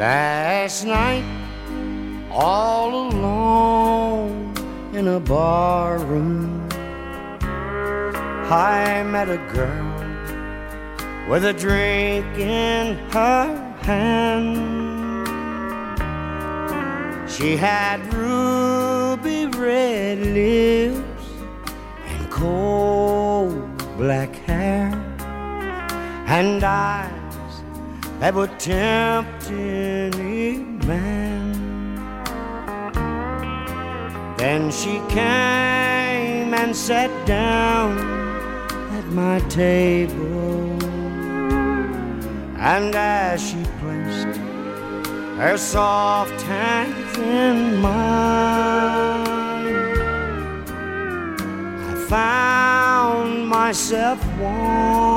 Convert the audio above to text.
Last night, all alone in a bar room, I met a girl with a drink in her hand. She had ruby red lips and coal black hair and eyes that would tempt any man. Then she came and sat down at my table, and as she placed her soft hands in mine, I found myself warm